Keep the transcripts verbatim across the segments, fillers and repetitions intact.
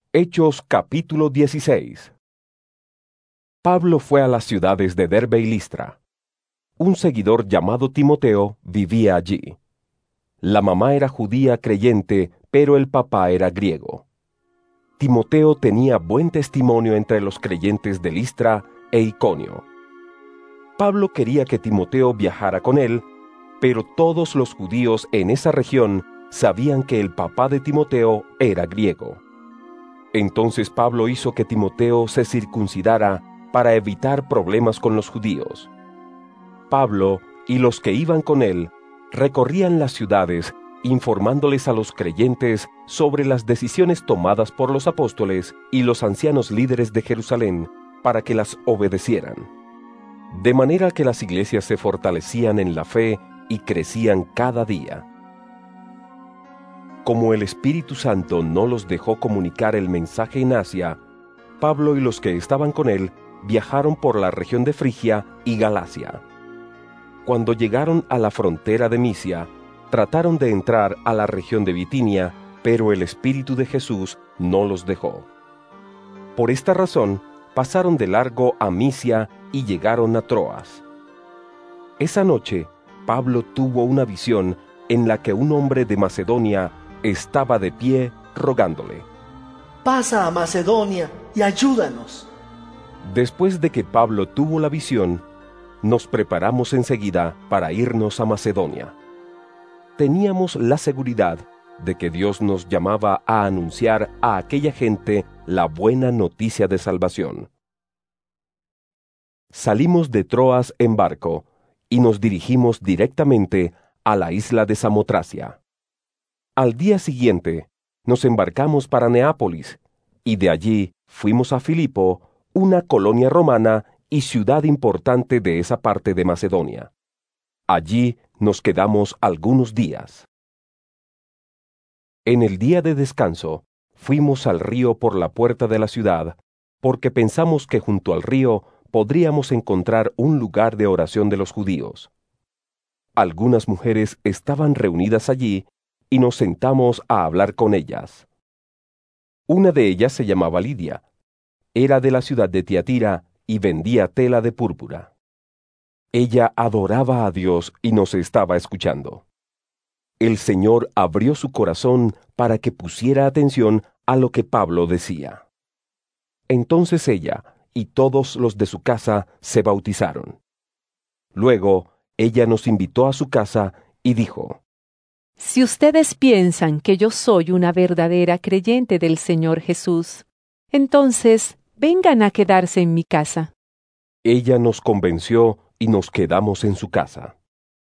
Hechos capítulo dieciséis. Pablo fue a las ciudades de Derbe y Listra. Un seguidor llamado Timoteo vivía allí. La mamá era judía creyente, pero el papá era griego. Timoteo tenía buen testimonio entre los creyentes de Listra e Iconio. Pablo quería que Timoteo viajara con él, pero todos los judíos en esa región sabían que el papá de Timoteo era griego. Entonces Pablo hizo que Timoteo se circuncidara para evitar problemas con los judíos. Pablo y los que iban con él recorrían las ciudades informándoles a los creyentes sobre las decisiones tomadas por los apóstoles y los ancianos líderes de Jerusalén para que las obedecieran. De manera que las iglesias se fortalecían en la fe y crecían cada día. Como el Espíritu Santo no los dejó comunicar el mensaje en Asia, Pablo y los que estaban con él viajaron por la región de Frigia y Galacia. Cuando llegaron a la frontera de Misia, trataron de entrar a la región de Bitinia, pero el Espíritu de Jesús no los dejó. Por esta razón, pasaron de largo a Misia y llegaron a Troas. Esa noche, Pablo tuvo una visión en la que un hombre de Macedonia estaba de pie rogándole: «Pasa a Macedonia y ayúdanos». Después de que Pablo tuvo la visión, nos preparamos enseguida para irnos a Macedonia. Teníamos la seguridad de que Dios nos llamaba a anunciar a aquella gente la buena noticia de salvación. Salimos de Troas en barco y nos dirigimos directamente a la isla de Samotracia. Al día siguiente, nos embarcamos para Neápolis, y de allí fuimos a Filipo, una colonia romana y ciudad importante de esa parte de Macedonia. Allí nos quedamos algunos días. En el día de descanso, fuimos al río por la puerta de la ciudad, porque pensamos que junto al río podríamos encontrar un lugar de oración de los judíos. Algunas mujeres estaban reunidas allí, y nos sentamos a hablar con ellas. Una de ellas se llamaba Lidia. Era de la ciudad de Tiatira y vendía tela de púrpura. Ella adoraba a Dios y nos estaba escuchando. El Señor abrió su corazón para que pusiera atención a lo que Pablo decía. Entonces ella y todos los de su casa se bautizaron. Luego, ella nos invitó a su casa y dijo: Si ustedes piensan que yo soy una verdadera creyente del Señor Jesús, entonces vengan a quedarse en mi casa. Ella nos convenció y nos quedamos en su casa.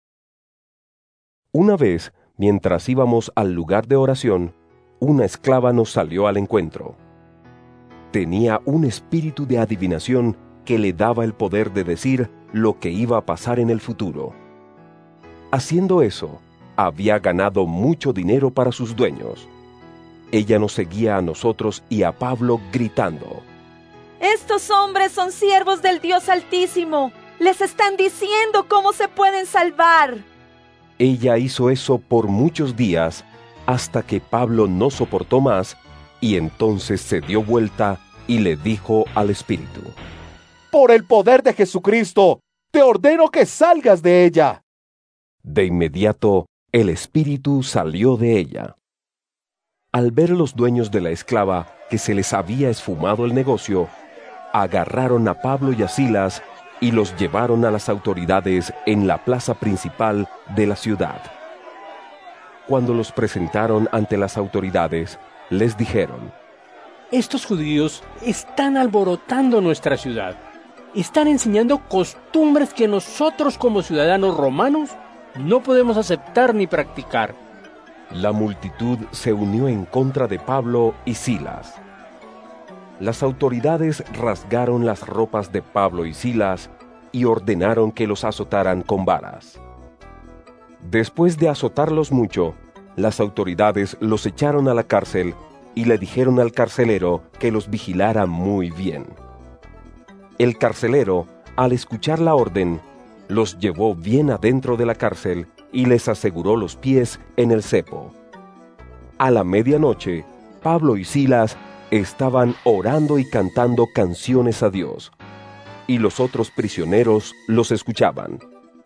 Una vez, mientras íbamos al lugar de oración, una esclava nos salió al encuentro. Tenía un espíritu de adivinación que le daba el poder de decir lo que iba a pasar en el futuro. Haciendo eso, había ganado mucho dinero para sus dueños. Ella nos seguía a nosotros y a Pablo gritando: «Estos hombres son siervos del Dios Altísimo. Les están diciendo cómo se pueden salvar». Ella hizo eso por muchos días, hasta que Pablo no soportó más, y entonces se dio vuelta y le dijo al espíritu: «Por el poder de Jesucristo, te ordeno que salgas de ella». De inmediato, el espíritu salió de ella. Al ver los dueños de la esclava que se les había esfumado el negocio, agarraron a Pablo y a Silas y los llevaron a las autoridades en la plaza principal de la ciudad. Cuando los presentaron ante las autoridades, les dijeron: «Estos judíos están alborotando nuestra ciudad. Están enseñando costumbres que nosotros como ciudadanos romanos no podemos aceptar ni practicar». La multitud se unió en contra de Pablo y Silas. Las autoridades rasgaron las ropas de Pablo y Silas y ordenaron que los azotaran con varas. Después de azotarlos mucho, las autoridades los echaron a la cárcel y le dijeron al carcelero que los vigilara muy bien. El carcelero, al escuchar la orden, los llevó bien adentro de la cárcel y les aseguró los pies en el cepo. A la medianoche, Pablo y Silas estaban orando y cantando canciones a Dios, y los otros prisioneros los escuchaban.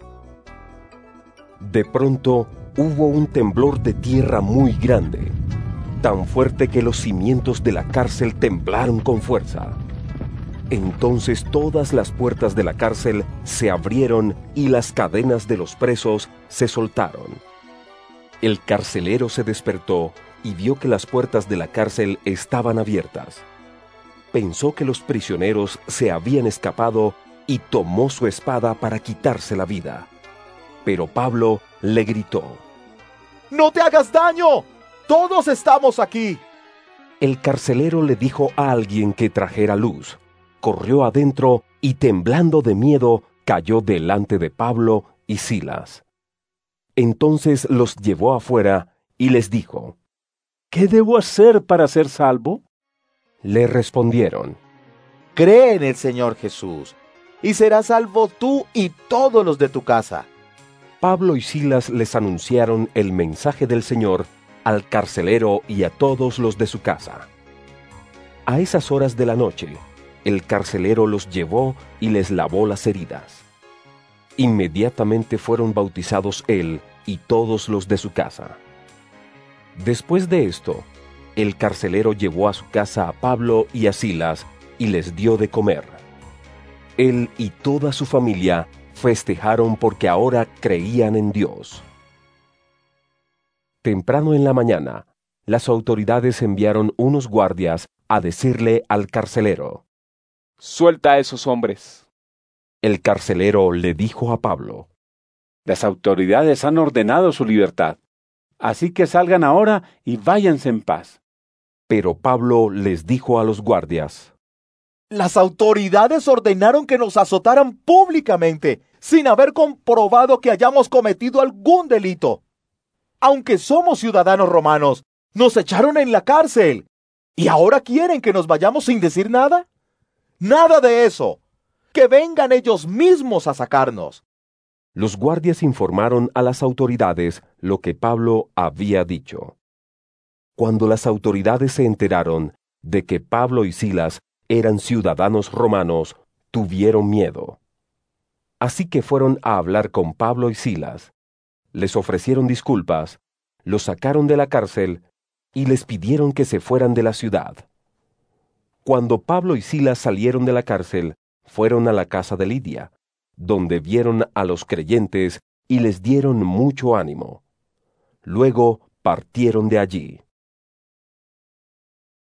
De pronto hubo un temblor de tierra muy grande, tan fuerte que los cimientos de la cárcel temblaron con fuerza. Entonces todas las puertas de la cárcel se abrieron y las cadenas de los presos se soltaron. El carcelero se despertó y vio que las puertas de la cárcel estaban abiertas. Pensó que los prisioneros se habían escapado y tomó su espada para quitarse la vida. Pero Pablo le gritó: ¡No te hagas daño! ¡Todos estamos aquí! El carcelero le dijo a alguien que trajera luz. Corrió adentro y, temblando de miedo, cayó delante de Pablo y Silas. Entonces los llevó afuera y les dijo: ¿Qué debo hacer para ser salvo? Le respondieron: Cree en el Señor Jesús, y serás salvo tú y todos los de tu casa. Pablo y Silas les anunciaron el mensaje del Señor al carcelero y a todos los de su casa. A esas horas de la noche, el carcelero los llevó y les lavó las heridas. Inmediatamente fueron bautizados él y todos los de su casa. Después de esto, el carcelero llevó a su casa a Pablo y a Silas y les dio de comer. Él y toda su familia festejaron porque ahora creían en Dios. Temprano en la mañana, las autoridades enviaron unos guardias a decirle al carcelero: «Suelta a esos hombres». El carcelero le dijo a Pablo: «Las autoridades han ordenado su libertad, así que salgan ahora y váyanse en paz». Pero Pablo les dijo a los guardias: «Las autoridades ordenaron que nos azotaran públicamente, sin haber comprobado que hayamos cometido algún delito. Aunque somos ciudadanos romanos, nos echaron en la cárcel. ¿Y ahora quieren que nos vayamos sin decir nada? Nada de eso. Que vengan ellos mismos a sacarnos». Los guardias informaron a las autoridades lo que Pablo había dicho. Cuando las autoridades se enteraron de que Pablo y Silas eran ciudadanos romanos, tuvieron miedo. Así que fueron a hablar con Pablo y Silas. Les ofrecieron disculpas, los sacaron de la cárcel y les pidieron que se fueran de la ciudad. Cuando Pablo y Silas salieron de la cárcel, fueron a la casa de Lidia, donde vieron a los creyentes y les dieron mucho ánimo. Luego partieron de allí.